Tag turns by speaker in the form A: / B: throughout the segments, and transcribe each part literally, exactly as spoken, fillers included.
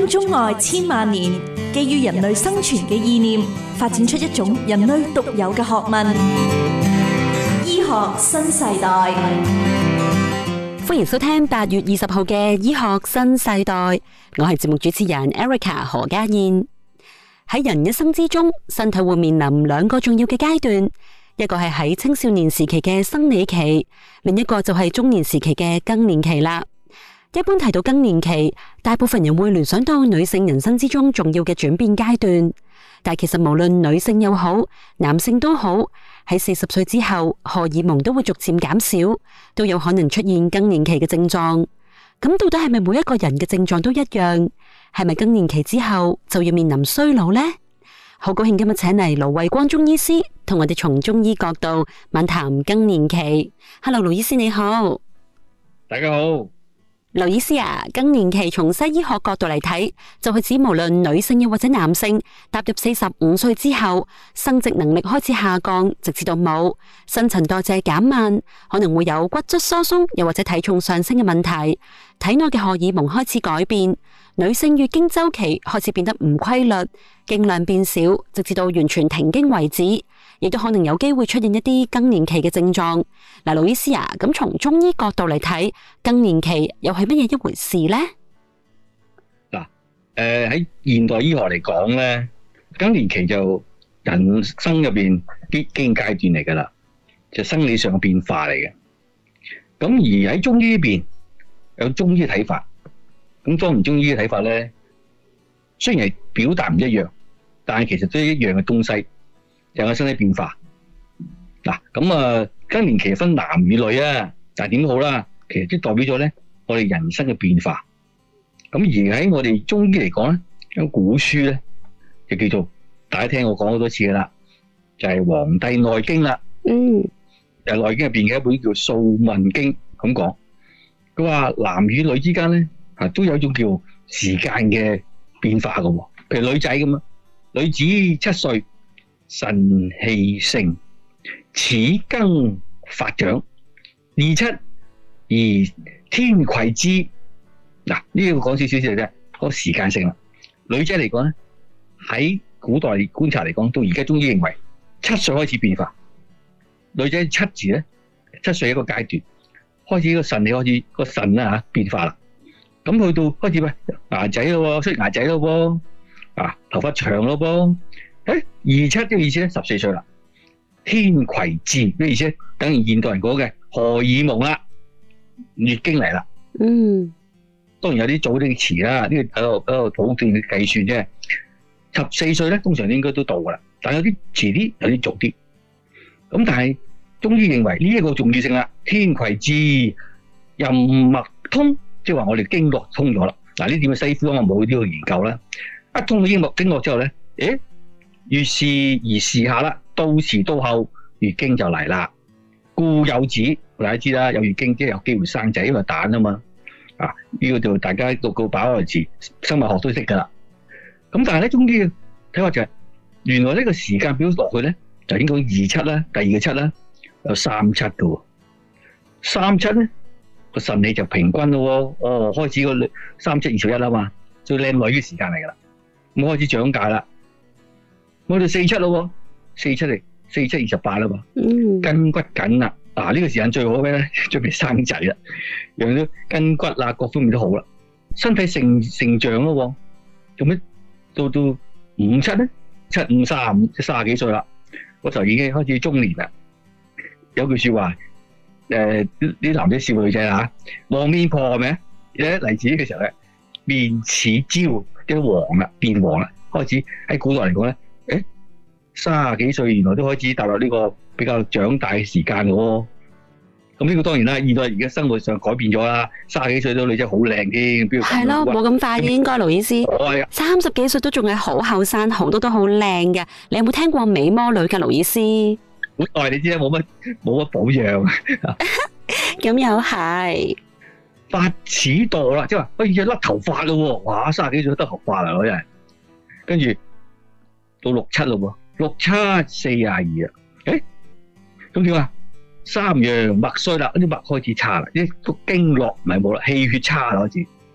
A: 中外千萬年，基於人類生存嘅意念，發展出一種人類獨有嘅學問——醫學新世代。
B: 歡迎收聽八月二十號嘅醫學新世代，我係節目主持人 Erica 何家燕。喺人一生之中，身體會面臨兩個重要嘅階段，一個係喺青少年時期嘅生理期，另一個就係中年時期嘅更年期啦。一般提到更年期，大部分人會聯想到女性人生之中重要嘅轉變階段，但其實無論女性又好，男性都好，喺四十歲之後，荷爾蒙都會逐漸減少，都有可能出現更年期嘅症狀。咁到底係咪每一個人嘅症狀都一樣？係咪更年期之後就要面臨衰老呢？好高興今日請嚟盧衛光中醫師同我哋從中醫角度漫談更年期。Hello， 盧醫師你好。
C: 大家好。
B: 盧醫師啊，更年期從西醫學角度嚟睇，就係指無論女性又或者男性踏入四十五歲之後，生殖能力開始下降，直至到冇，新陳代謝減慢，可能會有骨質疏鬆又或者體重上升嘅問題，體內嘅荷爾蒙開始改變，女性月經周期開始變得唔規律，經量變少，直至到完全停經為止，亦都可能有機會出現一啲更年期嘅症狀。嗱，盧醫師啊，咁從中醫角度嚟睇，更年期又係乜嘢一回事呢？
C: 嗱，誒喺現代醫學嚟講咧，更年期就人生入邊必經階段嚟噶啦，就生理上嘅變化嚟嘅。咁而喺中醫呢邊有中醫嘅睇法，咁當然中醫嘅睇法咧，雖然係表達唔一樣，但係其實都係一樣嘅東西，就係身體變化。嗱，咁啊，更年期分男與女啊，但係點都好啦，其實都代表咗咧我哋人生嘅變化。咁而喺我哋中醫嚟講咧，有古書咧就叫做大家聽我講好多次噶啦，就係《黃帝內經》啦。
B: 嗯，
C: 就係《內經》入邊嘅一本叫《素問經》咁講。佢話男與女之間咧啊都有一種叫時間嘅變化噶，譬如女仔咁啊，女子七歲腎氣盛，始更發長，二七而天癸之。嗱，呢個講少少少啫，嗰個時間性啦。女仔嚟講咧，喺古代觀察嚟講，到而家中醫認為七歲開始變化。女仔七字咧，七歲一個階段，開始個腎氣開始個腎啦吓變化啦。咁去到開始喂牙仔咯，出牙仔咯噃，啊頭髮長咯噃。誒，二七嘅意思咧，十四歲啦，天癸至咩意思？等於現代人講嘅荷爾蒙啦，月經嚟啦。
B: 嗯，
C: 當然有啲早啲遲啦，呢個喺度喺度普遍嘅計算啫。十四歲咧，通常應該都到噶啦，但有啲遲啲，有啲早啲。咁但係中醫認為呢一個重要性啦，天癸至，任脈通，即係話我哋經絡通咗啦。嗱，呢點嘅西方我冇呢個研究啦。一通到經絡經絡之後咧，誒，於是而時下啦，到時到後月經就嚟啦。故有子，大家知啦，有月經即係有機會生仔，因為蛋啊嘛。啊，呢個就大家讀過飽個字，生物學都識噶啦。咁但係咧，中醫嘅睇法就係，原來呢個時間表落去咧，就應該二七啦，第二個七啦，有三七噶喎。三七咧個腎氣就平均咯喎，哦，開始個三七二十一啦嘛，最靚女嘅時間嚟噶啦，咁開始長戒啦。我哋四七咯，四七嚟，四七二十八啦嘛，
B: 嗯，
C: 筋骨緊啦，嗱、啊、呢、這個時間最好咩咧？準備生仔啦，讓到筋骨啊各方面都好啦，身體成成長咯，做咩到到五七咧？七五三五，即係卅幾歲啦，嗰時候已經開始中年啦。有句說話，誒、呃，啲男仔笑女仔啊，黃面婆係咪啊？誒，嚟自呢個時候咧，面似焦，即係黃啦，變黃啦，開始喺古代嚟講咧。誒，卅幾歲原來都開始踏入呢個比較長大嘅時間咯。咁呢個當然啦，現代而家生活上改變咗啦。卅幾歲都女仔好靚添，邊度
B: 係咯，冇咁快嘅應該，盧醫師。
C: 係啊，
B: 三十幾歲都仲係好後生，好多都好靚嘅。你有冇聽過美魔女嘅盧醫師？
C: 古代你知啦，冇乜冇乜保養。
B: 咁又係
C: 髮始墮啦，即係話可以甩頭髮咯。哇，卅幾歲都甩頭髮啦，嗰人。跟住。到六七咯喎，六七四廿二啊，誒，咁點啊？三陽脈衰啦，啲脈開始差啦，啲個經絡唔係冇啦，氣血差啦開始，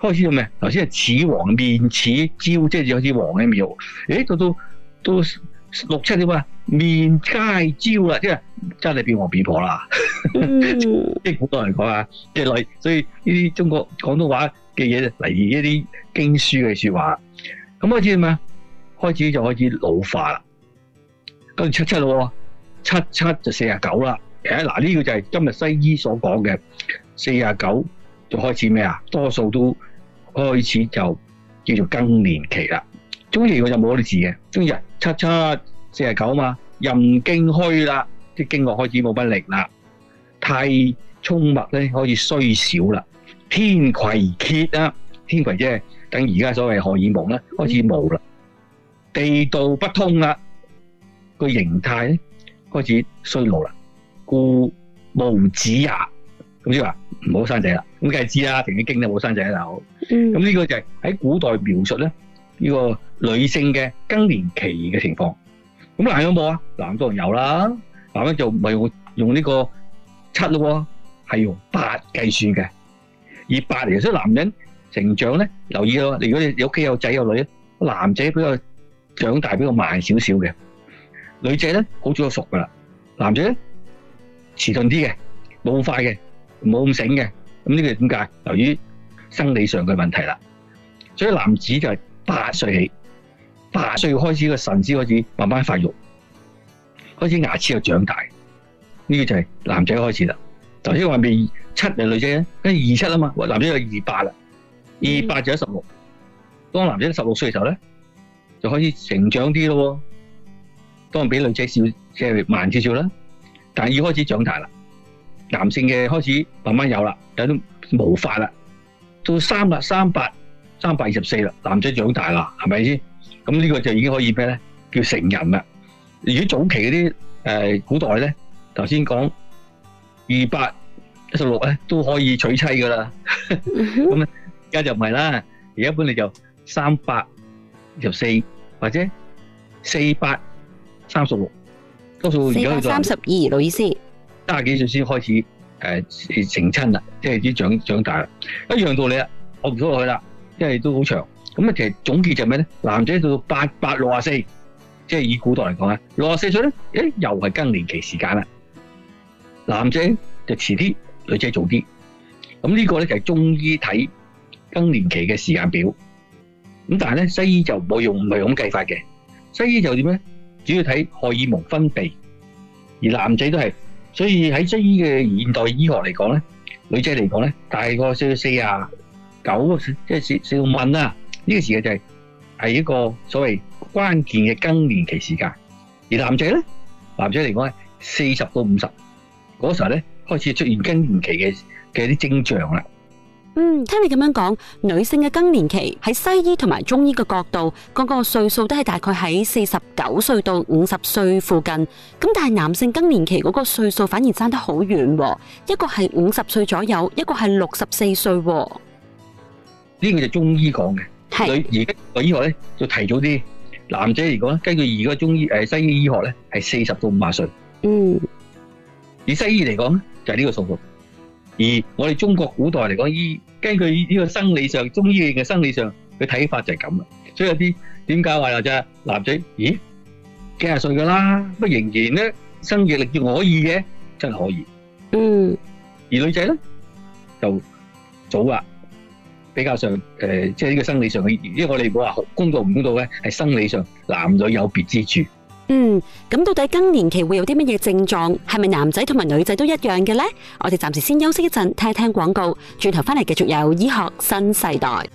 C: 開始到咩？頭先係齒黃面齒焦，即係有啲黃嘅面。誒，到到到六七點啊，面皆焦啦，即係真係變黃變婆啦。即係古代嚟講啊，即係嚟，所以呢啲中國廣東話嘅嘢嚟自一啲經書嘅說話。咁開始點啊？開始就開始老化啦。跟住七七咯，七七就四十九啦。誒，嗱呢個就係今日西醫所講嘅四十九就開始咩啊？多數都開始就叫做更年期啦。中醫我就冇嗰啲字嘅，中醫係七七四十九啊嘛，任經虛啦，啲經絡開始冇乜力啦，太衝脈咧開始衰少啦，天葵竭啦，天葵即係等而家所謂荷爾蒙咧開始冇啦，地道不通啦，個形態咧開始衰老啦，故無子也。咁即係話唔好生仔啦，咁梗係知啦，停經經都冇生仔啦。咁呢個就係喺古代描述咧呢個女性嘅更年期嘅情況。咁男有冇啊？男當然有啦，男咧就唔係用用呢個七咯，係用八計算嘅，以八嚟。所以男人成長咧，留意咯。如果你屋企有仔有女咧，男仔比較長大比較慢少少嘅，女仔咧好早就熟噶啦，男仔咧遲鈍啲嘅，冇咁快嘅。冇咁醒嘅，咁呢個點解？由於生理上嘅問題啦，所以男子就係八歲起，八歲開始個腎先開始慢慢發育，開始牙齒又長大，呢、這個就係男仔開始啦。頭先話未七係女仔咧，跟住二七啊嘛，男仔有二八啦，二八就係十六。當男仔十六歲嘅時候咧，就開始成長啲咯，當然比女仔少，即係慢少少啦，但係要開始長大啦。男性嘅開始慢慢有啦，有啲毛髮啦，到三啦，三八三百二十四啦，男仔長大啦，係咪先？咁呢個就已經可以咩咧？叫成人啦。如果早期嗰啲誒古代咧，頭先講二八一十六咧都可以娶妻噶啦。咁咧而家就唔係啦，而家一般你就三百二十四或者四百三十六，多數而家去到
B: 三十二，老意思。
C: 三十幾歲先開始誒、呃、成親啦，即係啲長長大啦，一樣道理啦，我唔講落去啦，因為都好長。咁啊，其實總結就係咩咧？男仔到八八六十四，即係以古代嚟講啊，六十四歲咧，誒又係更年期時間啦。男仔就遲啲，女仔早啲。咁呢個咧就係中醫睇更年期嘅時間表。咁但係咧西醫就冇用，唔係咁計法嘅。西醫就點咧？主要睇荷爾蒙分泌，而男仔都係。所以喺西醫嘅現代醫學嚟講咧，女仔嚟講咧，大概四到四啊九，即係四四到五啦。呢個時間就係係一個所謂關鍵嘅更年期時間。而男仔咧，男仔嚟講係四十到五十嗰時候咧，開始出現更年期嘅嘅啲徵象啦。
B: 嗯，聽你咁樣講，女性嘅更年期喺西醫同埋中醫嘅角度，嗰個歲數都係大概喺四十九歲到五十歲附近。咁但係男性更年期嗰個歲數反而爭得好遠，一個係五十歲左右，一個係六十四歲。
C: 呢個就中醫講嘅，
B: 係
C: 而家個醫學咧就提早啲。男仔嚟講咧，根據而家中醫誒西醫醫學咧係四十到五十歲。
B: 嗯，
C: 而西醫嚟講咧就係呢個數目。而我哋中國古代嚟講，醫根據呢個生理上，中醫嘅生理上嘅睇法就係咁啦。所以有啲點解話又就係男仔，咦幾廿歲噶啦，不仍然咧生育力仲可以嘅，真係可以。
B: 嗯。
C: 而女仔咧就早啦，比較上誒，即係呢個生理上嘅，因為我哋冇話公道唔公道咧，係生理上男女有別之處。
B: 嗯，咁到底更年期會有啲乜嘢症狀？係咪男仔同埋女仔都一樣嘅呢？我哋暫時先休息一陣，聽一聽廣告，轉頭翻嚟繼續有醫學新世代。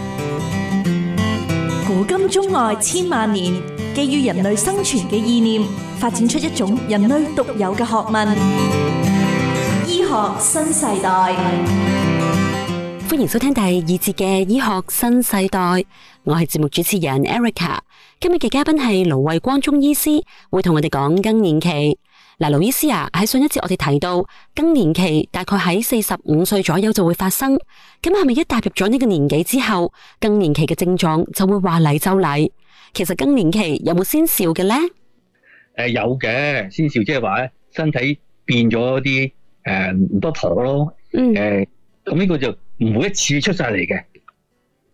A: 古今中外千萬年，基於人類生存嘅意念，發展出一種人類獨有嘅學問——醫學新世代。
B: 歡迎收聽第二節嘅醫學新世代，我係節目主持人 Erica。今日嘅嘉賓係盧衛光中醫師，會同我哋講更年期。嗱，盧醫師啊，喺上一節我哋提到更年期大概喺四十五歲左右就會發生，咁係咪一踏入咗呢個年紀之後，更年期嘅症狀就會話嚟就嚟？其實更年期有冇先兆嘅咧？誒、
C: 呃，有嘅先兆，即係話咧身體變咗啲誒唔多妥咯。嗯。誒、呃，咁呢個就唔會一次出晒嚟嘅，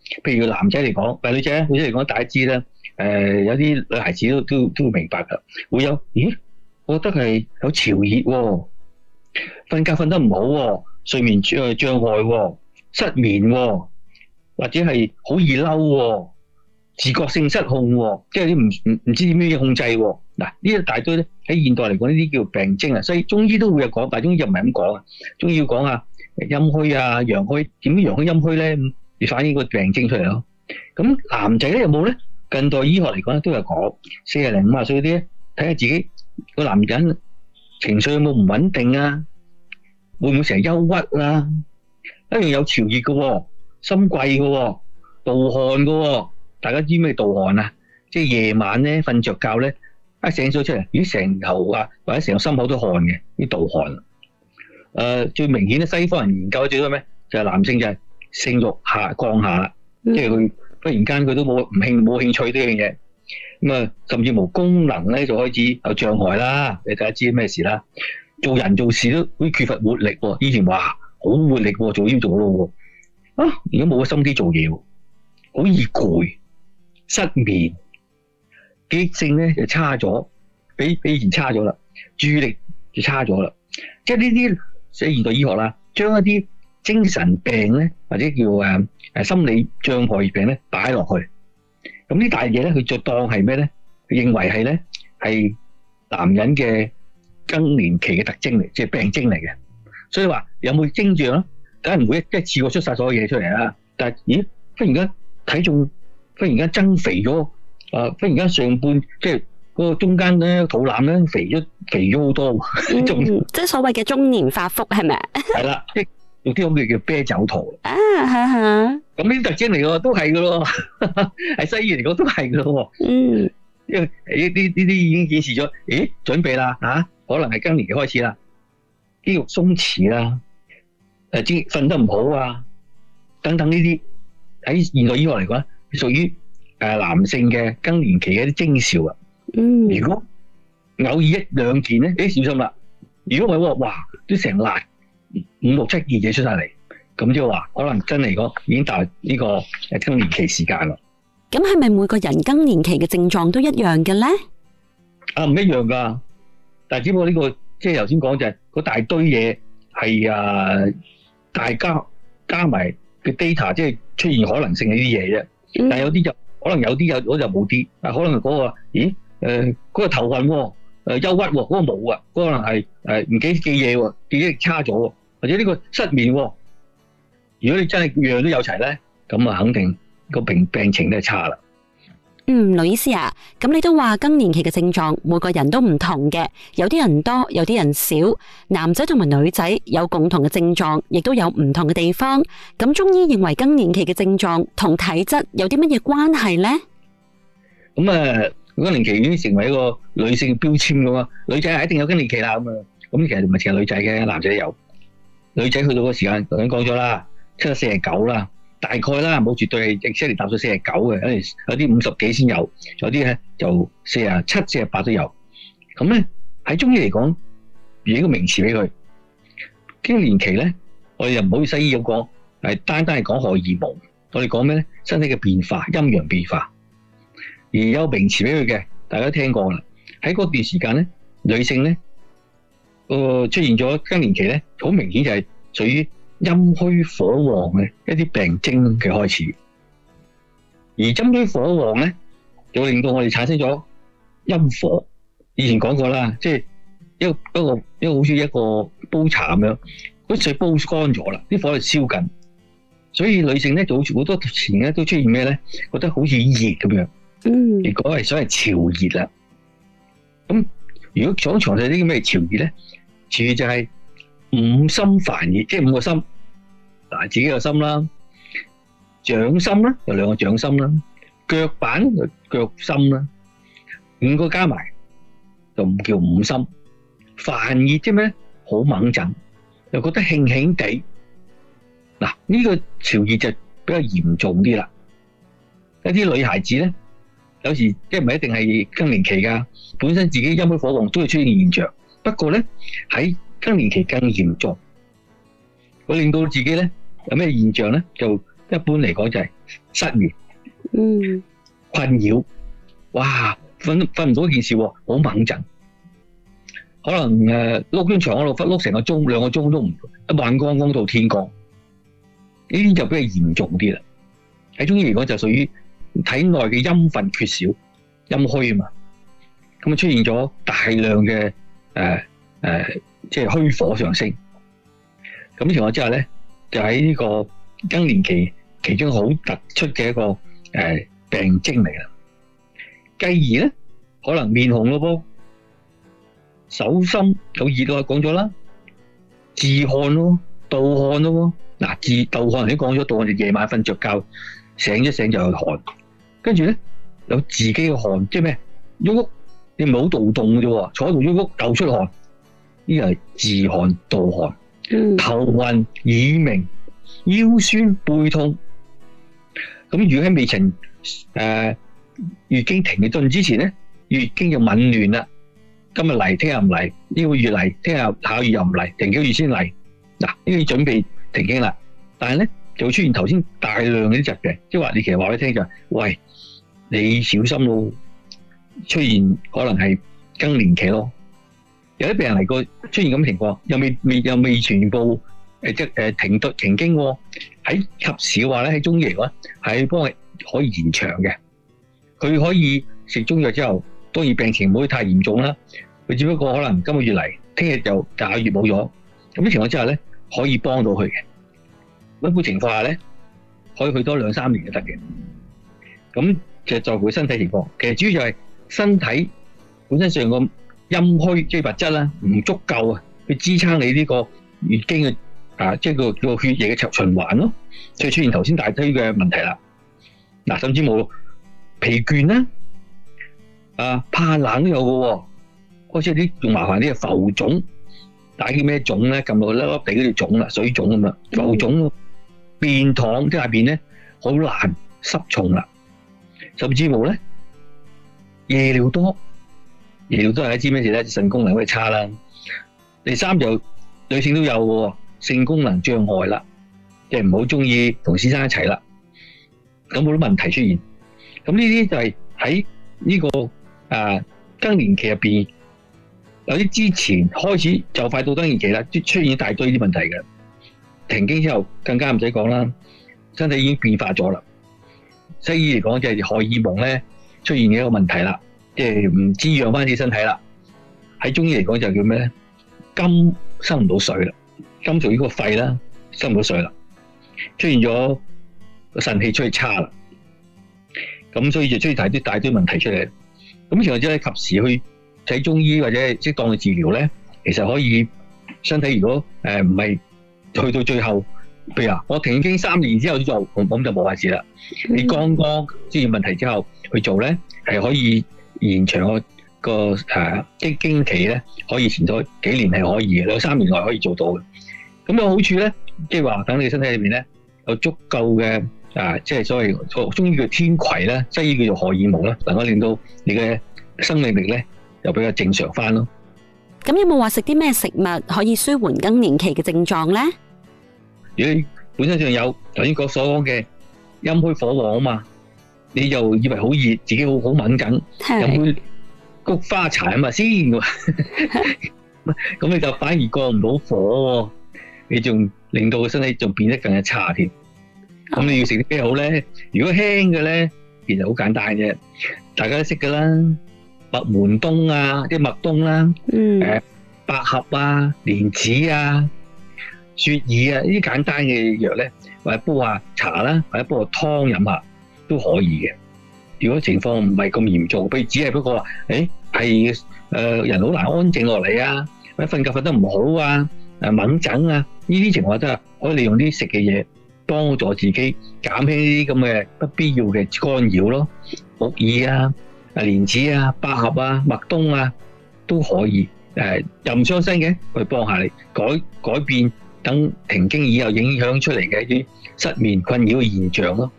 C: 譬如男仔嚟講，誒女仔咧，女仔嚟講，大家知啦。誒、呃、有啲女孩子都都都會明白㗎，會有咦？我覺得係有潮熱喎，瞓覺瞓得唔好喎，睡眠障障礙喎，失眠喎，或者係好易嬲喎，自覺性失控喎，即係啲唔唔唔知點樣控制喎。嗱，呢一大堆咧喺現代嚟講，呢啲叫病徵啊，所以中醫都會有講，但係中醫又唔係咁講啊。中醫要講啊，陰虛啊、陽虛，點樣陽虛陰虛咧？你反映個病徵出嚟咯。咁男仔咧有冇咧？近代醫學嚟講咧都有講，四廿零五廿歲嗰啲咧，睇下自己個男人情緒有冇唔穩定啊？會唔會成日憂鬱啊？一樣有潮熱嘅，心悸嘅，盜汗嘅。大家知咩盜汗啊？即係夜晚咧瞓着覺咧，一醒咗出嚟，咦成頭啊或者成個心口都汗嘅，啲盜汗。誒、呃，最明顯咧，西方人研究最多咩？就係、是、男性就係性慾下降下啦，嗯、即係佢忽然間佢都冇唔興冇興趣呢樣嘢，咁啊甚至無功能咧就開始有障礙啦。你大家知咩事啦？做人做事都會缺乏活力喎。以前話好活力喎，做呢做咯喎，啊而家冇咗心機做嘢喎，好易攰。失眠，記憶性咧就差咗，比比以前差咗啦，注意力就差咗啦。即係呢啲喺現代醫學啦，將一啲精神病咧或者叫誒誒心理障礙病咧擺落去，咁呢大嘢咧佢就當係咩咧？佢認為係咧係男人嘅更年期嘅特徵嚟，即係病徵嚟嘅。所以話有冇徵象咧？梗係唔會一一次過出晒所有嘢出嚟啦。但係咦，忽然間體重忽然間增肥咗，啊！忽然間上半即係嗰個中間咧肚腩咧肥咗肥咗好多，
B: 嗯、即係所謂嘅中年發福係咪？係
C: 啦，即係有啲咁嘅叫啤酒肚
B: 啊！嚇嚇，咁
C: 呢啲特徵嚟嘅都係嘅咯，喺西醫嚟講都係嘅咯。嗯，因為呢啲呢啲已經顯示咗，咦？準備啦嚇、啊，可能係更年期開始啦，肌肉鬆弛啦，誒即瞓得唔好啊，等等呢啲喺現代醫學嚟講，屬於誒男性嘅更年期嘅一啲徵兆啊。嗯，如果偶爾一兩件咧，誒小心啦。如果唔係喎，哇，都成辣五六七件嘢出晒嚟，咁即係話可能真係講已經達呢個誒更年期時間啦。
B: 咁係咪每個人更年期嘅症狀都一樣嘅咧？
C: 啊，唔一樣噶，但係只不過呢個即係頭先講就係嗰大堆嘢係啊，大家加埋嘅 data 即係出現可能性嘅啲嘢啫。但係有啲就可能有啲有，嗰就冇啲。啊，可能嗰個，咦？誒，嗰個頭暈喎，誒憂鬱喎，嗰個冇啊，嗰個可能係誒唔記記嘢喎，記憶力差咗喎，或者呢個失眠喎。如果你真係樣樣都有齊咧，咁啊肯定個病病情都係差啦。
B: 嗯，盧醫師啊，咁你都話更年期嘅症狀每個人都唔同嘅，有啲人多，有啲人少，男仔同埋女仔有共同嘅症狀，亦都有唔同嘅地方。咁中醫認為更年期嘅症狀同體質有啲乜嘢關係呢？
C: 咁啊，更年期已經成為一個女性標籤噶嘛，女仔係一定有更年期啦咁啊。咁其實唔係淨係女仔嘅，男仔都有。女仔去到個時間，頭先講咗啦，七十四十九啦。大概啦，冇絕對係 exactly 達到四十九嘅，有啲有啲五十幾先有，有啲咧就四十七、四十八都有。咁咧喺中醫嚟講，俾個名詞俾佢。更年期咧，我哋又唔好似西醫咁講，係單單係講荷爾蒙，我哋講咩咧？身體嘅變化、陰陽變化。而有名詞俾佢嘅，大家都聽過啦。喺嗰段時間咧，女性咧個、呃、出現咗更年期咧，好明顯就係屬於陰虛火旺嘅一啲病徵嘅開始，而陰虛火旺咧，就會令到我哋產生咗陰火。以前講過啦，即係一個一個一個好似一個煲茶咁樣，嗰水煲乾咗啦，啲火就燒緊，所以女性咧就好似好多前咧都出現咩咧？覺得好似熱咁樣，嗯，結果係所謂潮熱啦。咁如果講詳細啲咩潮熱咧，潮熱就係五心煩熱，即係五個心，嗱自己個心啦，掌心啦，有兩個掌心啦，腳板就腳心啦，五個加埋就唔叫五心。煩熱即係咩咧？好猛震，又覺得興興地。嗱呢個潮熱就比較嚴重啲啦。一啲女孩子咧，有時即係唔係一定係更年期噶，本身自己陰虛火旺都會出現現象，不過咧喺更年期更嚴重，會令到自己咧有咩現象咧？就一般嚟講就係失眠、
B: 嗯
C: 困擾，哇，瞓瞓唔到一件事喎，好猛陣，可能誒碌張床嗰度碌成個鐘兩個鐘都唔，一晚光光到天光，呢啲就比較嚴重啲啦。喺中醫嚟講就屬於體內嘅陰分缺少，陰虛啊嘛，咁啊出現咗大量嘅誒誒，即係虛火上升。咁情況之下咧，就喺呢個更年期其中好突出嘅一個誒、呃、病徵嚟啦。繼而咧，可能面紅咯噃，手心有熱咯，講咗啦，自汗咯，盜汗咯。嗱，自盜汗你講咗，盜汗就夜晚瞓着覺醒一醒就有汗，跟住咧有自己嘅汗，即係咩？喐喐，你唔係好勞動嘅啫喎，坐喺度喐喐竇出汗，呢個係自汗盜汗。
B: 嗯，
C: 頭暈、耳鳴、腰酸、背痛。咁如果喺未曾誒、呃、月經停頓之前咧，月經就紊亂啦。今日嚟，聽日唔嚟；呢、這個月嚟，聽日下個月又唔嚟，停幾個月先嚟。嗱，呢個要準備停經啦。但係咧就會出現頭先大量嗰啲疾病，即係話你其實話俾你聽就係、是，喂，你小心咯，出現可能係更年期咯。有啲病人嚟過出現咁嘅情況，又未未又未全部誒即係誒停到停經喎。喺及時嘅話咧，喺中醫嚟講係幫佢可以延長嘅。佢可以食中藥之後，當然病情唔會太嚴重啦。佢只不過可能今個月嚟，聽日就下個月冇咗。咁啲情況之下咧，可以幫到佢嘅。一般情況下咧，可以去多兩三年就得嘅。咁就就佢身體情況，其實主要就係身體本身上個陰虛即係物質啦，唔足夠啊，去支撐你呢個月經嘅啊，即係個個血液嘅循環咯，所以出現頭先大堆嘅問題啦。嗱，甚至冇疲倦啦，啊怕冷都有嘅，開始啲仲麻煩啲嘅浮腫，打啲咩腫咧？撳落去粒粒地嗰條腫啦，水腫咁啦，浮腫、便溏，即係下邊咧好難濕重啦，甚至冇咧夜尿多。夜尿都係一知咩事咧？腎功能會差啦。第三就女性都有嘅，性功能障礙啦，即係唔好中意同先生一齊啦。咁好多問題出現。咁呢啲就係喺呢個啊更年期入邊，有啲之前開始就快到更年期啦，出現一大堆啲問題嘅。停經之後更加唔使講啦，身體已經變化咗啦。西醫嚟講就係荷爾蒙咧出現嘅一個問題啦。即係唔滋養翻自己身體啦。喺中醫嚟講就叫咩咧？金生唔到水啦，金屬於個肺啦，生唔到水啦，出現咗個腎氣出去差啦。咁所以就出現大堆大堆問題出嚟。咁然後之後及時去睇中醫或者適當嘅治療咧，其實可以身體如果誒唔係去到最後，譬如話我停經三年之後做，咁就冇壞事啦。你剛剛出現問題之後去做咧，係可以延長個個誒經經期咧，可以前咗幾年係可以嘅，兩三年內可以做到嘅。咁有好處咧，即係話等你身體裏邊咧有足夠嘅啊，即係所謂中醫叫天癸咧，西醫叫做荷爾蒙啦，能夠令到你嘅生命力咧又比較正常翻咯。
B: 咁有冇話食啲咩食物可以舒緩更年期嘅症狀咧？
C: 如果你本身上有頭先講所講嘅陰虛火旺啊嘛，你就以為好熱，自己好好敏感，飲杯菊花茶啊嘛先，咁你就反而過唔到火，你仲令到個身體仲變得更加差添。咁、oh. 你要食啲咩好咧？如果輕嘅咧，其實好簡單啫，大家都識噶啦，麥門冬啊，即係麥冬啦，誒、mm. 呃、百合啊、蓮子啊、雪耳啊，呢啲簡單嘅藥咧，或者煲下茶啦，或者煲下湯飲下都可以嘅。如果情況唔係咁嚴重，譬如只係不過話，誒係誒人好難安靜落嚟啊，或者瞓覺瞓得唔好啊，誒猛疹啊，呢啲情況都係可以利用啲食嘅嘢幫助自己減輕呢啲咁嘅不必要嘅干擾咯。木耳啊、啊蓮子啊、百合啊、麥冬啊都可以，誒又唔傷身嘅，去幫下你改改變等停經以後影響出嚟嘅一啲失眠困擾嘅現象咯。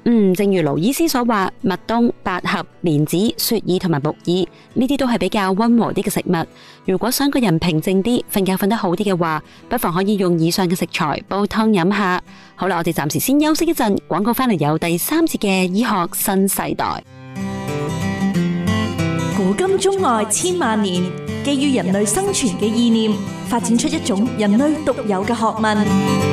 B: 嗯，正如盧醫師所話，麥冬、百合、蓮子、雪耳同埋木耳呢啲都係比較溫和啲嘅食物。如果想個人平靜啲、瞓覺瞓得好啲嘅話，不妨可以用以上嘅食材煲湯飲下。好啦，我哋暫時先休息一陣，廣告翻嚟有第三節嘅醫學新世代。
A: 古今中外千萬年，基於人類生存嘅意念，發展出一種人類獨有嘅學問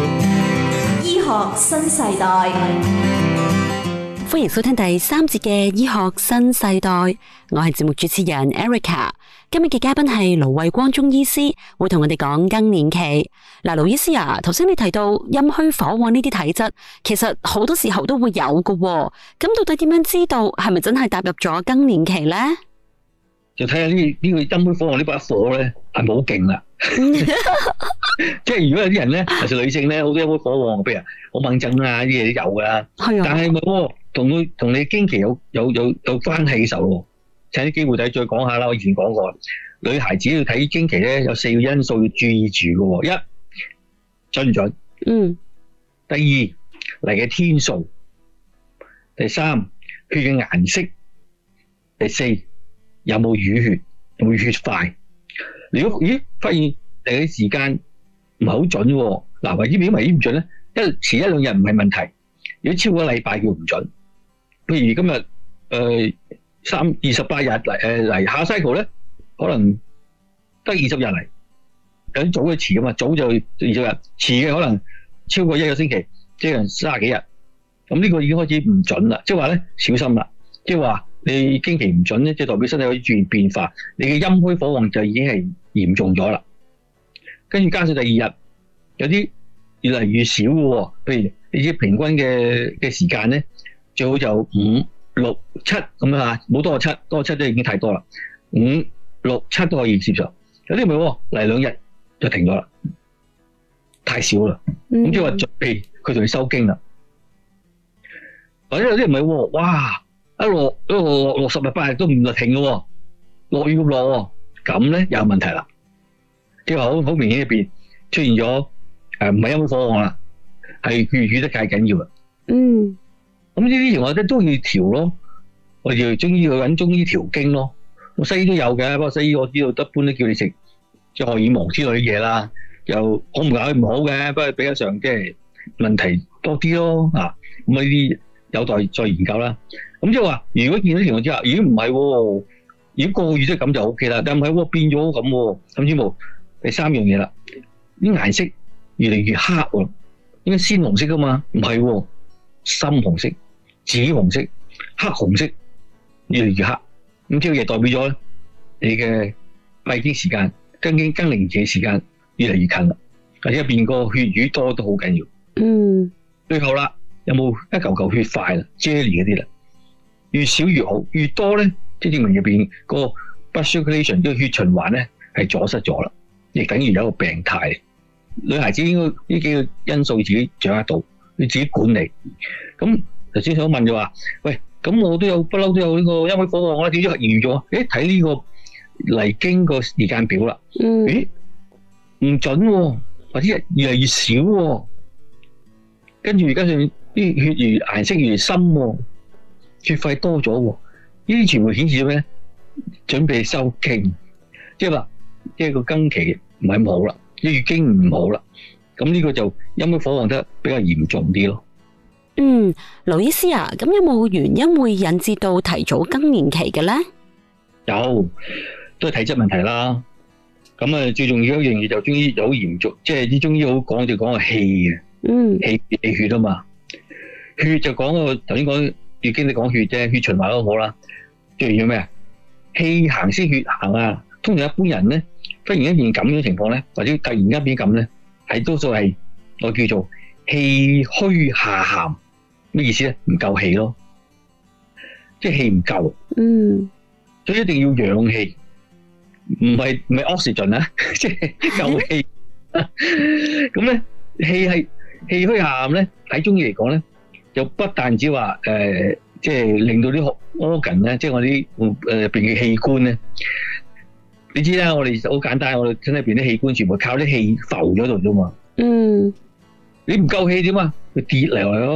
A: ——醫學新世代。
B: 歡迎收聽第三節嘅醫學新世代，我係節目主持人 Erica。今日嘅嘉賓係盧衛光中醫師，會同我哋講更年期。嗱，盧醫師啊，頭先你提到陰虛火旺呢啲體質，其實好多時候都會有㗎喎。咁到底點樣知道係咪真係踏入咗更年期呢？
C: 就睇下呢呢個陰虛火旺呢把火咧係咪好勁啦？即係如果有啲人咧，尤其是女性咧，好多陰虛火旺，譬如好猛症啊，啲嘢都有噶啦。係啊。但係咪喎？同佢同你經期有有有有關係嘅時候，趁啲機會仔再講下啦。我以前講過，女孩子要睇經期咧，有四個因素要注意住嘅。一，準唔準？嗯。第二，嚟嘅天數。第三，血嘅顏色。第四，有冇淤血，有冇血塊？如果咦發現嚟嘅時間唔係好準喎，嗱，為之點為之唔準咧？一遲一兩日唔係問題，如果超過一個禮拜叫唔準。譬如今日誒三二十八日嚟誒嚟下 cycle 咧，可能得二十日嚟，有啲早嘅遲噶嘛，早就二十日，遲嘅可能超過一個星期，即係三十幾日。咁呢個已經開始唔準啦，即係話咧小心啦，即係話你經期唔準咧，即係代表身體可以出現變化，你嘅陰虛火旺就已經係嚴重咗啦。跟住加上第二日有啲越嚟越少嘅喎，譬如你知平均嘅嘅時間咧。最好就五六七咁樣吓，冇多過七，多過七都已經太多啦。五六七都可以接受，有啲咪喎嚟兩日就停咗啦，太少啦。咁即係話準備佢同你收經啦。或者有啲唔係喎，哇一落一落六十日八日都唔就停嘅喎，落雨咁落喎，咁咧有問題啦。即係話好好明顯入邊出現咗誒唔係陰虛火旺啦，係血瘀得太緊要啦。嗯。咁呢啲情況咧都要調咯，我哋中醫去揾中醫調經咯。我西醫都有嘅，不過西醫我知道一般都叫你食即係荷爾蒙之類嘅嘢啦，又好唔係唔好嘅，不過比較上即係問題多啲咯。啊，咁啊呢啲有待再研究啦。咁即係話，如果見到情況之下，咦唔係喎，如果個個月都咁就 O K 啦，但唔係喎變咗咁喎，甚至乎第三樣嘢啦，啲顏色越嚟越黑喎，應該鮮紅色噶嘛，唔係喎，深紅色。紫紅色、黑紅色越嚟越黑，咁呢個嘢代表咗咧，你嘅閉經時間、更經更年期嘅時間越嚟越近啦，或者入邊個血瘀多都好緊要。嗯，最後啦，有冇一嚿嚿血塊啦、jelly 嗰啲啦？越少越好，越多咧，即係證明入邊個 blood circulation 呢個血循環咧係阻塞咗啦，亦等於有一個病態。女孩子應該呢幾個因素自己掌握到，你自己管理咁。頭先想問就話，喂，咁我都有不嬲都有呢個陰虛火旺啦，點知嚴重？誒，睇呢個嚟經個時間表啦，嗯，誒，唔準喎，或者越嚟越少喎，跟住而家上啲血液顏色越嚟越深喎，血塊多咗喎，呢啲全部顯示咗咩？準備收經，即係話，即係個經期唔係咁好啦，月經唔好啦，咁呢個就陰虛火旺得比較嚴重啲咯。
B: 嗯，盧醫師啊，咁有冇原因會引致到提早更年期嘅咧？
C: 有，都係體質問題啦。咁啊，最重要一樣嘢就中醫就好嚴重，即係啲中醫好講就講個氣嘅，嗯，氣氣血啊嘛。血就講個頭先講月經，你講血啫，血循環都好啦。最重要咩啊？氣行先血行啊。通常一般人咧，忽然一件咁樣情況咧，或者突然間變咁咧，係多數係我叫做氣虛下寒。咩意思咧？唔夠氣咯，即係氣唔夠。嗯，所以一定要養氣，唔係唔係 oxygen 啊，即係夠氣。咁咧，氣係氣虛下寒咧，喺中醫嚟講咧，就不但止話誒，即係令到啲 organ 咧，即係我啲誒入邊嘅器官咧，你知啦，我哋好簡單，我哋身體入邊啲器官全部靠啲氣浮咗度啫嘛。嗯。你唔夠氣點啊？佢跌嚟咯，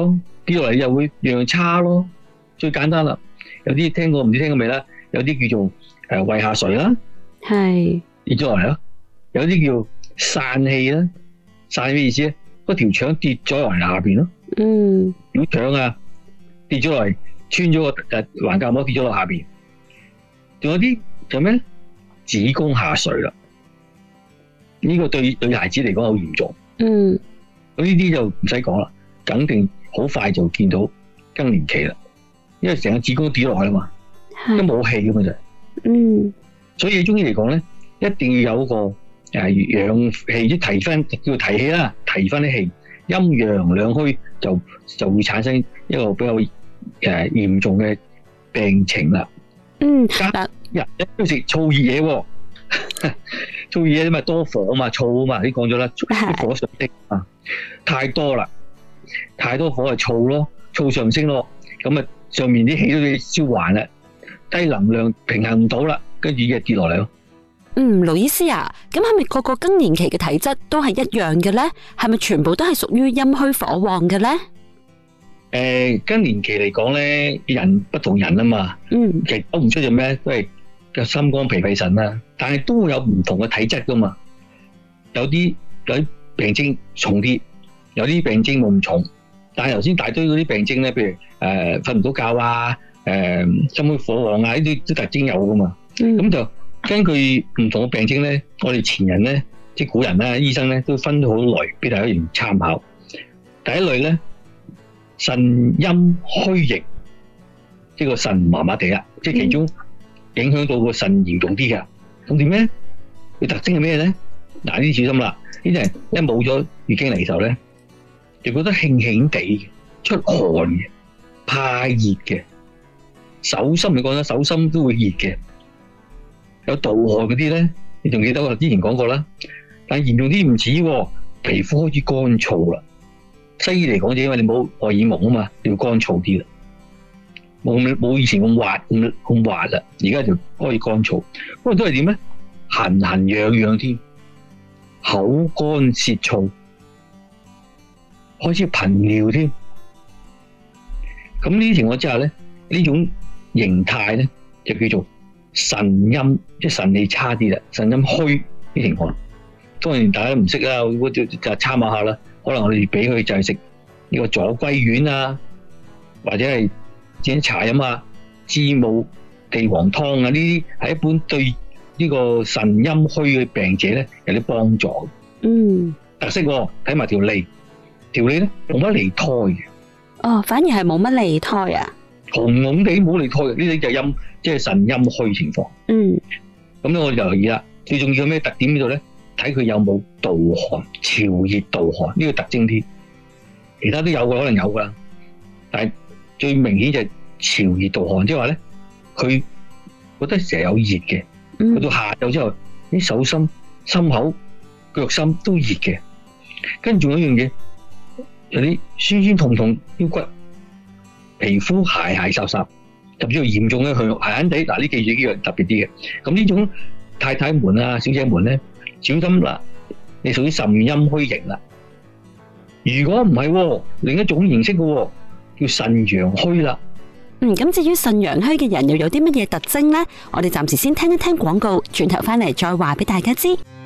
C: 跌落嚟又會樣樣差咯。最簡單啦，有啲聽過唔知聽過未啦？有啲叫做誒胃下垂啦，
B: 係
C: 跌咗落嚟咯。有啲叫散氣啦，散氣咩意思咧？嗰條腸跌咗落嚟下邊咯。
B: 嗯，
C: 條腸啊跌咗落嚟，穿咗個誒橫膈膜跌咗落下邊。仲有啲就咩咧？子宮下垂啦，呢、這個對對孩子嚟講好嚴重。
B: 嗯，
C: 咁呢啲就唔使講啦，肯定好快就見到更年期啦，因為成個子宮跌落去啦嘛，都冇氣噶嘛就。
B: 嗯，
C: 所以中醫嚟講咧，一定要有個誒養氣，即提翻叫提氣啦，提翻啲氣，陰陽兩虛就就會產生一個比較誒嚴重嘅病情啦。
B: 嗯，
C: 嗱，人一都食燥熱嘢喎，燥熱嘢咪多火啊嘛，燥啊嘛，你講咗啦，啲火上升啊，太多啦，太多火係燥咯，燥上升咯，咁啊上面啲氣都要消還啦，低能量平衡唔到啦，跟住就跌落嚟咯。
B: 嗯，盧醫師啊，咁係咪個個更年期嘅體質都係一樣嘅咧？係咪全部都係屬於陰虛火旺嘅咧？
C: 誒、呃，更年期嚟講咧，人不同人啊嘛，
B: 嗯，
C: 其實講唔出就咩，都係個心肝脾肺腎啦，但係都會有唔同嘅體質噶嘛，有啲有啲病徵重啲，有啲病徵冇咁重，但係頭先大堆嗰啲病徵咧，譬如誒瞓唔到覺啊，誒、呃、心虛火旺啊，呢啲都特徵有噶嘛，咁、嗯、就根據唔同嘅病徵咧，我哋前人咧，即係古人啦，醫生咧都分咗好耐俾大家嚟參考。第一類咧。腎陰虛型，即係個腎麻麻地啦，即係其中影響到個腎嚴重啲嘅。咁點咧？佢特徵係咩咧？嗱，呢啲小心啦，呢啲人一冇咗月經嚟嘅時候咧，就覺得興興地出汗嘅，怕熱嘅，手心你講啦，手心都會熱嘅，有盜汗嗰啲咧，你仲記得我之前講過啦。但係嚴重啲唔似喎，皮膚開始乾燥啦。西醫嚟講就因為你冇荷爾蒙啊嘛，要乾燥啲啦，冇冇以前咁滑咁咁滑啦，而家就開始乾燥。不過都係點咧？痕痕癢癢添，口乾舌燥，開始頻尿添。咁呢啲情況之下咧，呢種形態咧就叫做腎陰，即係腎氣差啲啦，腎陰虛啲情況。當然大家都唔識啦，我就就參考下啦。可能我哋俾佢就係食呢個左歸丸啊，或者係整茶飲啊、知母地黃湯啊，呢啲係一般對呢個腎陰虛嘅病者咧有啲幫助。嗯，特色喎，睇埋條脷，條脷咧冇乜脷苔嘅。
B: 哦，反而係冇乜脷苔啊？
C: 紅紅地冇脷苔嘅，呢啲就陰，即係腎陰虛情況。嗯，咁咧我哋就留意啦。最重要嘅咩特點呢度咧？睇佢有冇盜汗、潮熱盜汗呢個特徵啲，其他都有嘅，可能有噶啦。但係最明顯就係潮熱盜汗，即係話咧，佢覺得成日有熱嘅，去到下晝之後，啲手心、心口、腳心都熱嘅。跟住仲有一樣嘢，有啲酸酸痛痛腰骨、皮膚鞋鞋濕濕，甚至乎嚴重咧，佢閒閒地。嗱，呢記住呢個特別啲嘅。咁呢種太太們啊、小姐們咧。小心啦，你屬於腎陰虛型啦。如果唔係，另一種形式嘅，叫腎陽虛啦。
B: 嗯，咁至於腎陽虛嘅人又有啲乜嘢特徵呢？我哋暫時先聽一聽廣告，轉頭翻嚟再話俾大家知。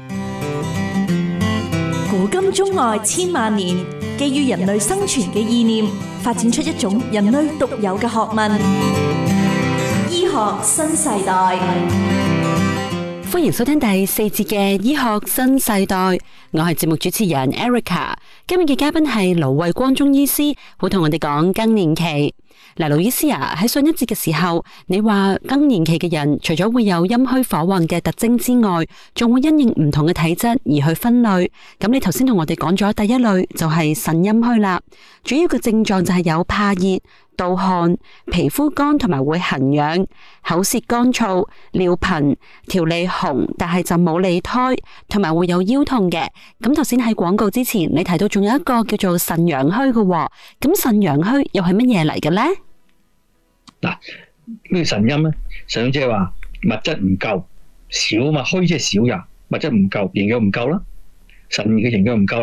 A: 古今中外千萬年，基於人類生存嘅意念，發展出一種人類獨有嘅學問——醫學新世代。
B: 歡迎收聽第四節嘅醫學新世代，我係節目主持人 Erica。今日嘅嘉賓係盧衛光中醫師，會同我哋講更年期。嗱，盧醫師啊，喺上一節嘅時候，你話更年期嘅人除咗會有陰虛火旺嘅特徵之外，仲會因應唔同嘅體質而去分類。咁你頭先同我哋講咗第一類就係腎陰虛啦，主要嘅症狀就係有怕熱、盜汗、皮膚乾同埋會痕癢、口舌乾燥、尿頻、條脷紅，但係就冇脷苔，同埋會有腰痛嘅。咁頭先喺廣告之前，你提到仲有一個叫做腎陽虛嘅，咁腎陽虛又係乜嘢嚟嘅咧？
C: 嗱，咩腎陰咧？腎即係話物質唔夠，少啊嘛，虛即係少人，物質唔夠，營養唔夠啦，腎嘅營養唔夠啦。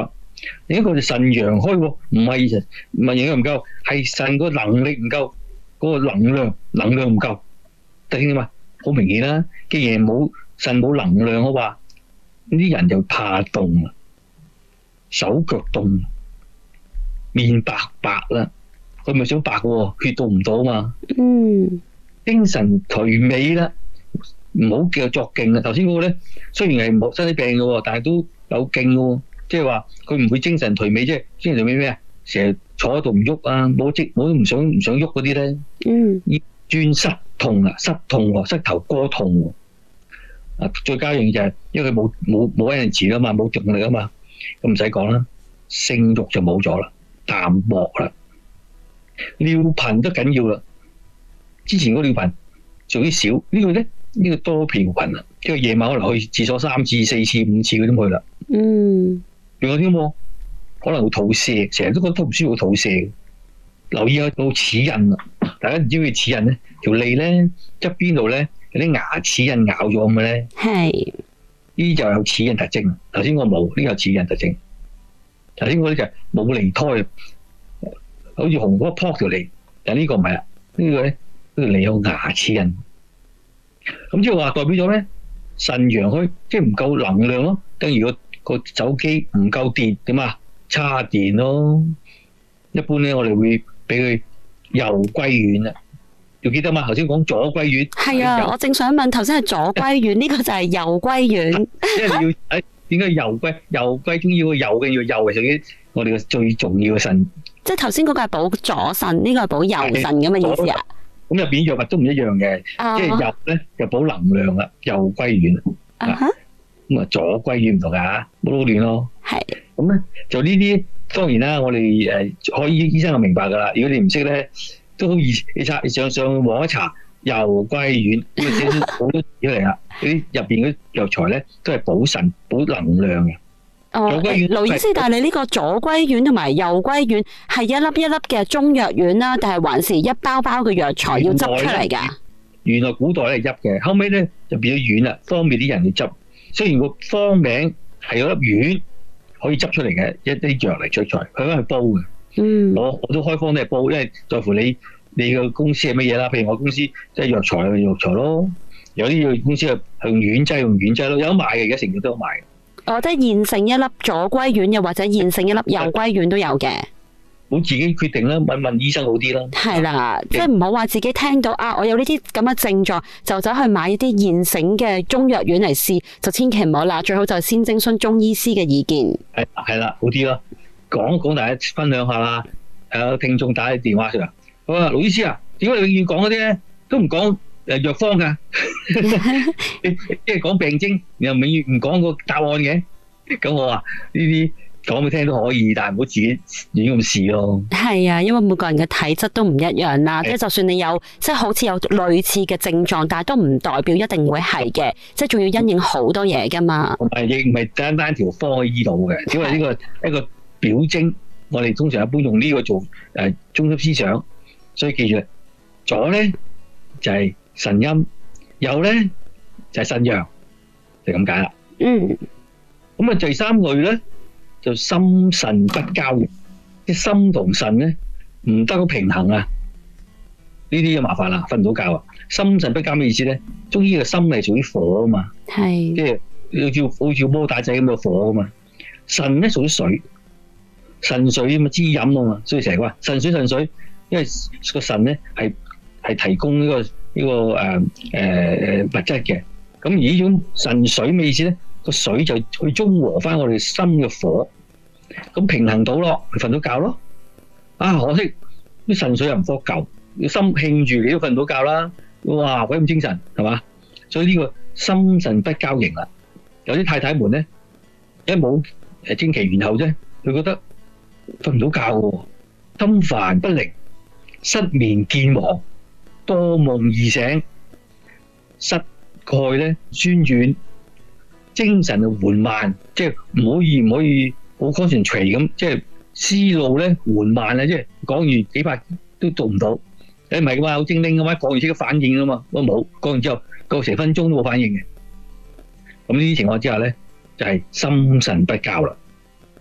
C: 另一個就腎陽虛喎，唔係唔係營養唔夠，係腎個能力唔夠，嗰個能量能量唔夠。得聽嘛？好明顯啦，既然冇腎冇能量嘅話，啲人就怕凍啊，手腳凍，面白白啦。佢咪想白喎，血到唔到嘛。
B: 嗯，
C: 精神頹靡啦，唔好叫作勁啊。頭先嗰個咧，雖然係冇身體病嘅，但係都有勁嘅，即係話佢唔會精神頹靡，即係精神頹靡咩啊？成日坐喺度唔喐啊，冇即冇都唔想唔想喐嗰啲咧。
B: 嗯，
C: 專膝痛啊，膝痛喎，膝頭哥痛喎。啊，再加樣就係，因為佢冇冇冇 energy 啊嘛，冇動力啊嘛，咁唔使講啦，性慾就冇咗啦，淡漠啦。尿頻都緊要啦，之前嗰尿頻仲啲少，呢個咧呢個多尿頻啦，即係夜晚可能去廁所三次、四次、五次嗰啲去啦。
B: 嗯，
C: 仲有啲喎，可能會肚瀉，成日都覺得唔舒服肚瀉。留意下到齒印啊，大家唔知佢齒印咧，條脷咧側邊度咧有啲牙齒印咬咗咁嘅咧，
B: 係
C: 呢啲就有齒印特徵。頭先我冇，呢個有齒印特徵。頭先嗰啲就係冇脷胎。好似紅嗰樖條脷，但呢個唔係啦，呢個咧呢條脷有牙齒印，咁即係話代表咗咧腎陽虛，即係唔夠能量咯。等如個個手機唔夠電點啊？叉電咯。一般咧我哋會俾佢右歸丸啊，要記得嘛？頭先講左歸丸
B: 係啊，我正想問，頭先係左歸丸，呢個就係右歸丸。
C: 即係你要誒點解右歸右歸中要個右嘅要右係屬於我哋嘅最重要嘅腎。
B: 即係頭先嗰個係補左腎，呢個係補右腎咁嘅意思啊？
C: 咁入邊藥物都唔一樣嘅，即係右咧就補能量啦，右歸丸啊。咁啊左歸丸唔同噶吓，冇撈亂咯。係咁咧，就呢啲當然啦，我哋誒可以醫生就明白噶啦。如果你唔識咧，都好易，你查上上網一查右歸丸，呢個寫咗好多字出嚟啦。嗰啲入邊嗰啲藥材咧都係補腎補能量嘅。
B: 哦，盧醫師，但係你呢個左歸丸同埋右歸丸係一粒一粒嘅中藥丸啦，定係還是一包包嘅藥材要執出嚟噶？
C: 原來古代係執嘅，後尾咧就變咗丸啦，方便啲人去執。雖然個方名係有粒丸可以執出嚟嘅一啲藥嚟藥材，佢翻去煲嘅。嗯，我我都開方都係煲，因為在乎你你個公司係乜嘢啦。譬如我公司即係藥材係藥材咯，有啲藥公司係用丸劑用丸劑咯，有得賣嘅，而家成日都有賣。我
B: 覺得現成一粒左歸丸，又或者現成一粒右歸丸都有嘅。
C: 好自己決定啦，問問醫生好啲啦。
B: 係啦，即係唔好話自己聽到啊，我有呢啲咁嘅症狀，就走去買一啲現成嘅中藥丸嚟試，就千祈唔好啦。最好就先徵詢中醫師嘅意見。係
C: 係啦，好啲咯。講講大家分享下啦。誒，聽眾打啲電話上嚟，好啊，盧醫師啊，點解你永遠講嗰啲咧都唔講誒藥方噶？即係講病徵，你又永遠唔講個答案嘅。咁我話呢啲講俾聽都可以，但係唔好自己亂咁試咯。係啊，因為每個人嘅體質都唔一樣啦。即係就算你有即係好似有類似嘅症狀，但係都唔代表一定會係嘅。即係仲要因應好多嘢噶嘛。唔係亦唔係單單條方可以醫到嘅，只係呢個一個表徵。我哋通常一般用呢個做誒中心思想，所以記住，左咧就係腎陰，右咧就係腎陽，就咁解啦。嗯。咁啊，第三類咧就心腎不交嘅，即係心同腎咧唔得到平衡啊！呢啲就麻煩啦，瞓唔到覺啊！心腎不交咩意思咧？中醫嘅心係屬於火啊嘛，係，即係好似好似摩打仔咁嘅火啊嘛。腎咧屬於水，腎水啊嘛，滋飲啊嘛，所以成日話腎水腎水，因為個腎咧係係提供呢個呢個誒誒誒物質嘅。咁而呢種腎水咩意思咧？個水就去中和翻我哋心嘅火，咁平衡到咯，瞓到覺咯。啊，可惜啲腎水又唔夠夠，你心興住你都瞓唔到覺啦。哇，鬼咁精神係嘛？所以呢個心腎不交型啦。有啲太太們咧，一冇誒經期完後啫，佢覺得瞓唔到覺喎，心煩不寧，失眠健忘，多夢易醒，失鈣咧酸軟。精神就緩慢，即係唔可以唔可以好 concentrate 咁，即係思路咧緩慢啊！即係講完幾百都做唔到，你唔係噶嘛，好精靈噶嘛，講完即刻反應噶嘛，我冇講完之後過成分鐘都冇反應嘅。咁呢啲情況之下咧，就係心腎不交啦。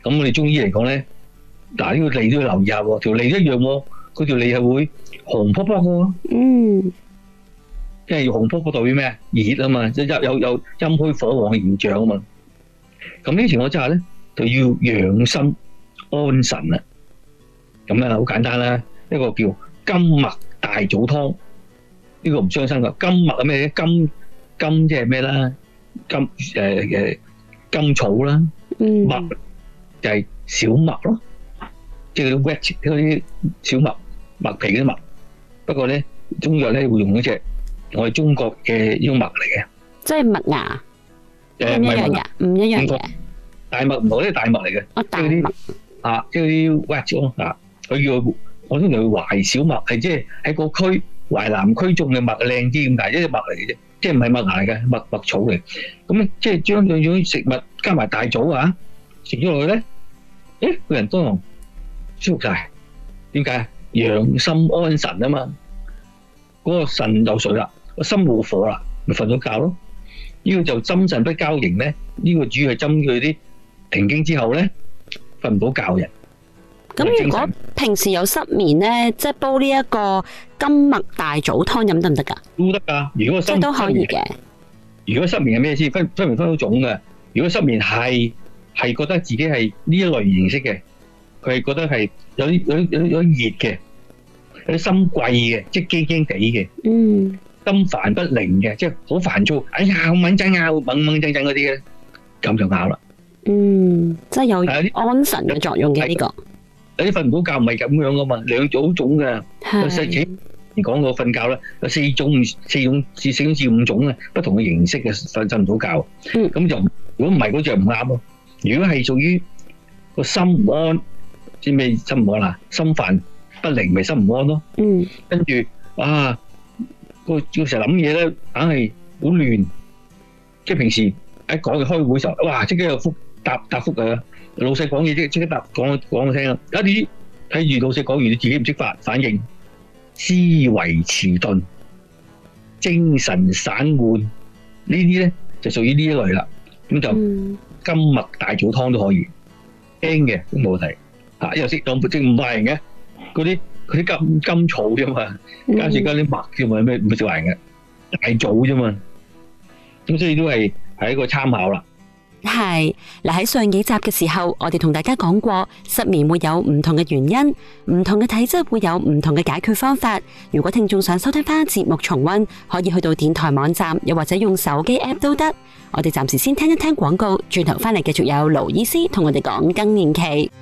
C: 咁我哋中醫嚟講咧，嗱呢個脷都要留意下喎，條脷一樣喎，佢條脷係會紅卜卜嘅喎。
B: 嗯，
C: 即係紅卜卜代表咩啊？熱啊嘛，即係有有有陰虛火旺嘅現象啊嘛。咁呢啲情況之下咧，就要養心安神啦。咁啊好簡單啦，一個叫金麥大棗湯，呢個唔傷身噶。金麥係咩咧？金金即係咩啦？金誒誒甘草啦，麥就係小麥咯，即係嗰啲 wet 嗰啲小麥麥皮嗰啲麥。不過咧，中藥咧會用嗰隻我哋中國嘅呢種麥嚟嘅，
B: 即係麥芽，
C: 誒
B: 唔一樣嘅，唔一樣嘅。
C: 大麥唔係啲大麥嚟嘅，
B: 哦，大麥
C: 啊，即係啲 wet 咯啊，佢叫我通常叫淮小麥，係即係喺個區淮南區種嘅麥靚啲咁大，一隻麥嚟嘅啫。即係唔係麥芽嚟嘅，麥麥草嚟。咁咧，即係將兩種食物加埋大棗啊，食咗落去咧，誒，個人都舒服晒。點解啊？養心安神啊嘛。嗰個腎有水啦，個心冇火啦，咪瞓咗覺咯。呢個就心腎不交形咧，呢個主要係針佢啲停經之後咧，瞓唔到覺人。
B: 咁如果平時有失眠咧，即係煲呢一個金麥大棗湯飲得唔得噶？
C: 都得噶，如果
B: 即係都可以嘅。
C: 如果失眠係咩先？分分唔分到種嘅。如果失眠係係覺得自己係呢一類形式嘅，佢係覺得係有啲有有有啲熱嘅，有啲心悸嘅，即係驚驚地嘅。
B: 嗯。
C: 心煩不寧嘅，即係好煩躁。哎呀，好掹震啊，掹掹震震嗰啲嘅，咁就啱啦。
B: 嗯，即係有安神嘅作用嘅呢個。
C: 有啲瞓唔到覺唔係咁樣噶嘛，兩種種嘅。有四幾講過瞓覺咧，有四種四種至四種至五種啊，不同嘅形式嘅瞓瞓唔到覺。嗯。咁就如果唔係嗰隻唔啱咯。如果係屬於個心唔安，知咩心唔安啦？心煩不寧咪心唔安咯。嗯。跟住啊，個個成日諗嘢咧，硬係好亂。即係平時喺講嘅開會時候，哇！即刻有覆答答覆啊！老細講嘢即即刻答講講我聽啦。有啲睇住老細講完，你自己唔識發反應，思維遲鈍、精神散渙，呢啲咧就屬於呢一類啦。咁就金麥大棗湯都可以，輕嘅都冇問題。嚇，又識當即唔壞人嘅嗰啲嗰啲金金草啫嘛，加住加啲麥啫嘛，咩唔會壞人嘅大棗啫嘛。咁所以都係係一個參考啦。
B: 係嗱，喺上幾集嘅時候，我哋同大家講過失眠會有唔同嘅原因，唔同嘅體質會有唔同嘅解決方法。如果聽眾想收聽翻節目重溫，可以去到電台網站，又或者用手機 app 都得。我哋暫時先聽一聽廣告，轉頭翻嚟繼續有盧醫師同我哋講更年期。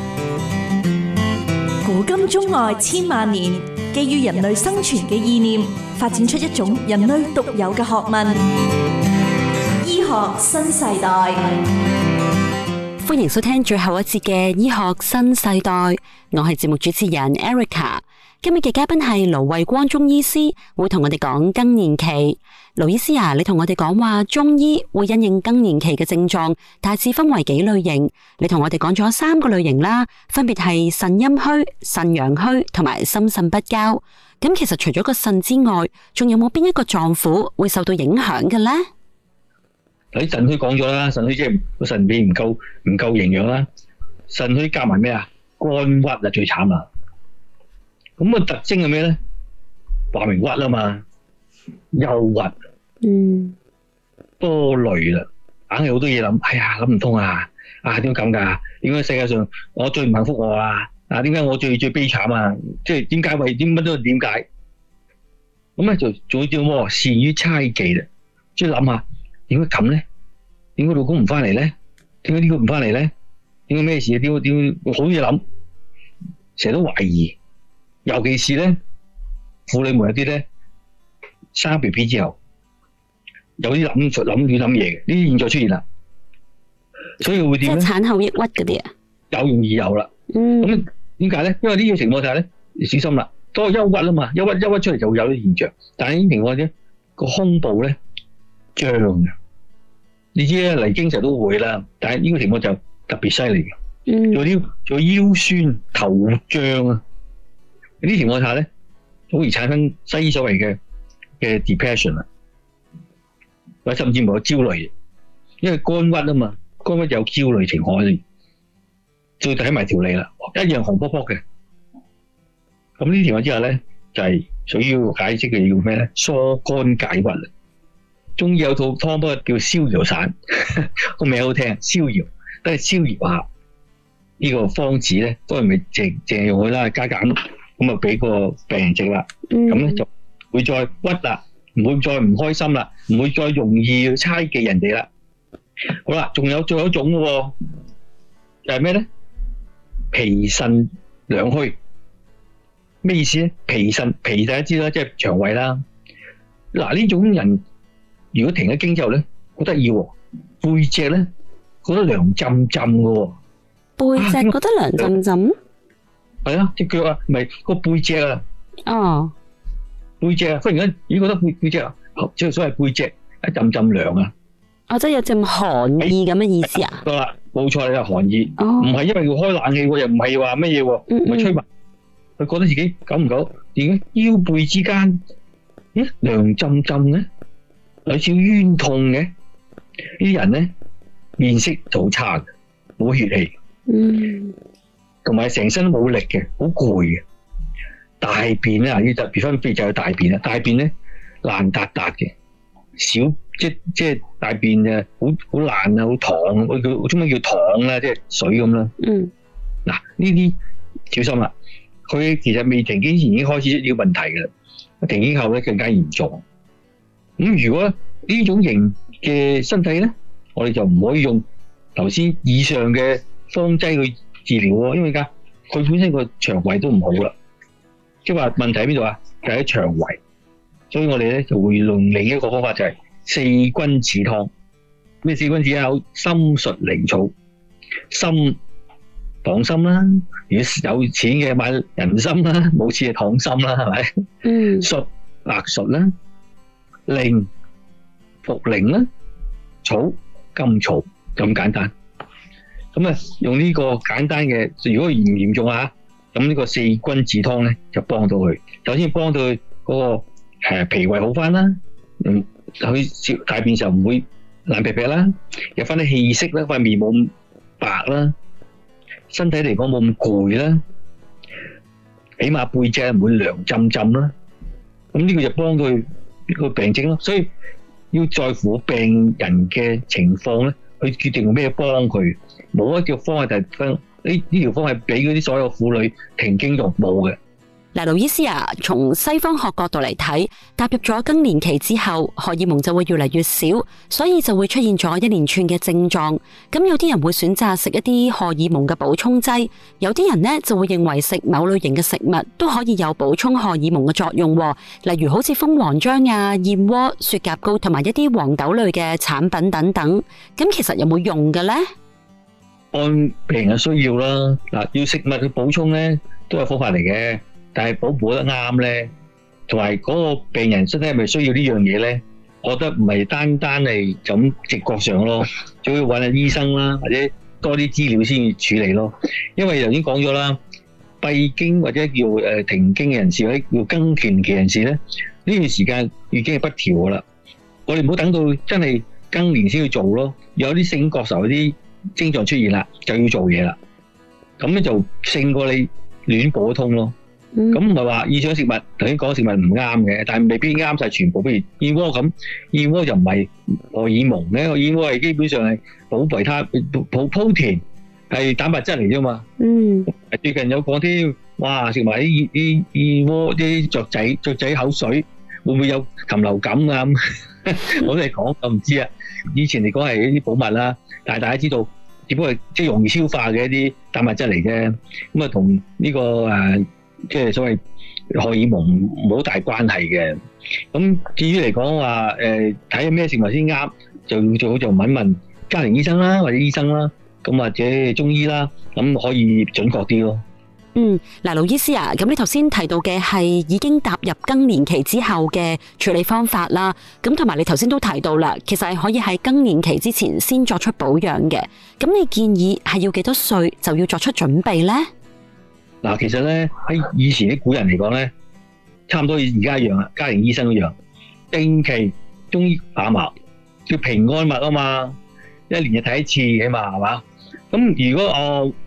A: 古今中外千萬年，基於人類生存嘅意念，發展出一種人類獨有嘅學問。醫學新世代，
B: 歡迎收聽最後一節嘅醫學新世代，我係節目主持人 Erica。今日嘅嘉賓係盧衛光中醫師，會同我哋講更年期。盧醫師啊，你同我哋講話中醫會因應更年期嘅症狀，大致分為幾類型。你同我哋講咗三個類型啦，分別係腎陰虛、腎陽虛同埋心腎不交。咁其實除咗個腎之外，仲有冇邊一個臟腑會受到影響嘅呢？
C: 喺腎虛講咗啦，腎虛即係個腎氣唔夠唔夠營養啦。腎虛加埋咩啊？肝鬱啊最慘啦。咁個特徵係咩咧？話明鬱啊嘛，憂鬱，嗯，多慮啦，硬係好多嘢諗。哎呀，諗唔通啊！啊，點解咁噶？點解世界上我最唔幸福我啊？啊，點解我最最悲慘啊？即係點解為點乜都點解？咁咧就做叫咩？善於猜忌啦，即係諗下。點解咁咧？點解老公唔翻嚟咧？點解呢個唔翻嚟咧？點解咩事啊？點點好嘢諗，成日都懷疑，尤其是咧婦女們有啲咧生 B B 之後，有啲諗諗亂諗嘢嘅，呢啲現在出現啦，所以會點咧？
B: 即係產後抑鬱嗰啲啊？
C: 有容易有啦。嗯。咁點解咧？因為呢個情況下咧，你小心啦，多憂鬱啊嘛，憂鬱憂鬱出嚟就會有啲現象，但係呢啲情況咧個胸部咧。脹嘅，你知咧嚟經常都會啦，但係呢個情況就特別犀利嘅。嗯，仲有啲仲有腰酸、頭脹啊，呢啲情況下咧，好易產生西醫所謂嘅嘅 depression 啊，或者甚至乎有焦慮，因為肝鬱啊嘛，肝鬱有焦慮情況喺度。 再睇埋條脷啦，一樣紅卜卜嘅。咁呢條之後咧，就係屬於要解釋嘅叫咩咧？疏肝解鬱啦。中醫有套湯煲叫逍遙散，個名好聽，逍遙都係逍遙下。呢個方子咧，當然咪淨淨用佢啦，加減咁啊，俾個病人食啦。咁咧就會再鬱啦，唔會再唔開心啦，唔會再容易去猜忌人哋啦。好啦，仲有最後一種嘅喎，就係咩咧？脾腎兩虛，咩意思咧？脾腎脾大家知啦，即係腸胃啦。嗱，呢種人如果停咗經之後咧，好得意喎，背脊咧覺得涼浸浸嘅喎。
B: 背脊覺得涼浸浸？
C: 係啊，隻腳啊，唔係個背脊啊。
B: 哦，
C: 背脊啊，忽然間咦覺得背背脊啊，即係所謂背脊一浸浸涼啊。
B: 哦，即係有陣寒意咁嘅意思啊？
C: 得啦，冇錯，你係寒意，
B: 哦，
C: 唔係因為要開冷氣喎，又唔係話乜嘢喎，唔係吹埋，佢覺得自己久唔久，點解腰背之間咦涼浸浸嘅，有少冤痛嘅？呢啲人咧面色就好差嘅，冇血氣，
B: 嗯，同
C: 埋成身都冇力嘅，好攰嘅。大便咧，要特別分別就係大便啦，大便咧爛笪笪嘅，小即即係大便啊，好好爛啊，好糖，佢佢中文叫糖啦，即係水咁啦。
B: 嗯，
C: 嗱呢啲小心啦，佢其實未停經前已經開始呢個問題嘅啦，停經後咧更加嚴重。咁如果呢種型嘅身體咧，我哋就唔可以用頭先以上嘅方劑去治療喎，因為而家佢本身個腸胃都唔好啦，即係話問題喺邊度啊？就喺腸胃，所以我哋咧就會用另一個方法，就係四君子湯。咩四君子啊？有參術苓草，參黨參啦，如果有錢嘅買人參啦，冇錢就黨參啦，係咪？
B: 嗯。
C: 術白術啦，苓茯苓啦，草甘草咁簡單。咁啊，用呢個簡單嘅，如果嚴唔嚴重啊，咁呢個四君子湯咧就幫到佢。首先幫到佢嗰個誒脾胃好翻啦，嗯，佢大便時候唔會爛劈劈啦，有翻啲氣息啦，塊面冇咁白啦，身體嚟講冇咁攰啦，起碼背脊唔會涼浸浸啦。咁呢個就幫到佢呢個病徵咯。所以要在乎病人嘅情況咧，去決定用咩幫佢。冇一條方係特登，呢呢條方係俾嗰啲所有婦女停經用冇嘅。
B: 嗱，盧醫師啊，從西方學角度嚟睇，踏入咗更年期之後，荷爾蒙就會越嚟越少，所以就會出現咗一連串嘅症狀。咁有啲人會選擇食一啲荷爾蒙嘅補充劑，有啲人呢就會認為食某類型嘅食物都可以有補充荷爾蒙嘅作用，例如好似蜂王漿啊、燕窩、雪蛤膏同埋一啲黃豆類嘅產品等等。咁其實有冇用嘅呢？
C: 按病人嘅需要啦，嗱，要食物去補充咧，都係方法嚟嘅。但係補補得啱咧，同埋嗰個病人身體係咪需要呢樣嘢咧？我覺得唔係單單係就咁直覺上咯，仲要揾下醫生啦，或者多啲資料先處理咯。因為頭先講咗啦，閉經或者叫誒停經嘅人士或者叫更年期人士咧，呢段時間已經係不調噶啦。我哋唔好等到真係更年先去做咯，有啲醒覺時候有啲症狀出現啦，就要做嘢啦。咁咧就勝過你亂補通咯。咁唔係話以上食物，頭先講食物唔啱嘅，但係未必啱晒全部。譬如燕窩咁，燕窩就唔係荷爾蒙嘅，燕窩係基本上係補維他、補鋪田，係蛋白質嚟啫嘛。嗯。最近有講添，哇！食埋啲啲燕窩啲雀仔雀仔口水，會唔會有禽流感啊？我都係講，我唔知啊。以前嚟講係一啲補物啦，但係大家知道，只不過係即係容易消化嘅一啲蛋白質嚟啫。咁啊，同呢個誒。即係所謂荷爾蒙冇好大關係嘅。咁至於嚟講話誒睇下咩食物先啱，就最好就問一問家庭醫生啦，或者醫生啦，咁或者中醫啦，咁可以準確啲咯。
B: 嗯，嗱，盧醫師啊，咁你頭先提到嘅係已經踏入更年期之後嘅處理方法啦，咁同埋你頭先都提到啦，其實係可以喺更年期之前先作出保養嘅。咁你建議係要幾多歲就要作出準備呢？
C: 嗱，其實咧喺以前啲古人嚟講咧，差唔多而家一樣啦，家庭醫生一樣，定期中醫把脈，叫平安脈啊嘛，一年就睇一次起碼係嘛。咁如果我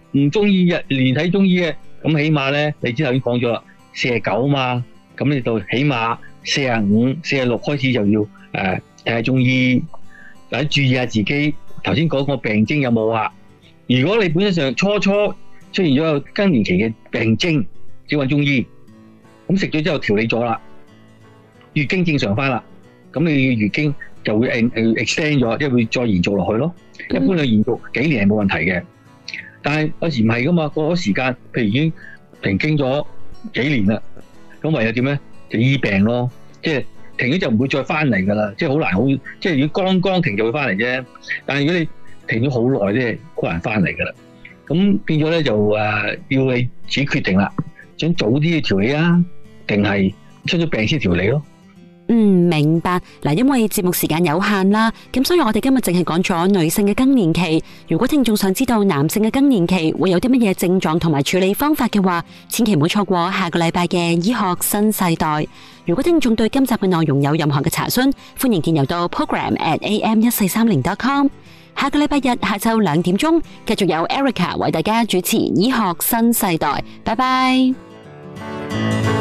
C: 唔中意日連睇中醫嘅，咁起碼咧，你之後已經講咗啦，四十九嘛，咁你就起碼四十五、四十六開始就要誒睇下中醫，或者注意下自己頭先講個病徵有冇啊。如果你本身上初初出現咗個更年期嘅病徵，先揾中醫。咁食咗之後調理咗啦，月經正常翻啦，咁你月經就會誒誒 extend 咗，即係會再延續落去咯。一般你延續幾年係冇問題嘅，但係有時唔係噶嘛，過咗時間，譬如已經停經咗幾年啦，咁唯有點咧？就醫病咯，即係停咗就唔會再翻嚟噶啦，即係好難好，即係如果剛剛停就會翻嚟啫。但係如果你停咗好耐咧，好難翻嚟噶啦。咁變咗咧就誒要你自己決定啦，想早啲去調理啊，定係出咗病先調理咯。
B: 嗯，明白。嗱，因為節目時間有限啦，咁所以我哋今日淨係講咗女性嘅更年期。如果聽眾想知道男性嘅更年期會有啲乜嘢症狀同埋處理方法嘅話，千祈唔好錯過下個禮拜嘅醫學新世代。如果聽眾對今集嘅內容有任何嘅查詢，歡迎電郵到 program at a m 一四三零 dot com。下個禮拜日下晝兩點鐘，繼續有 Erica 為大家主持醫學新世代。拜拜。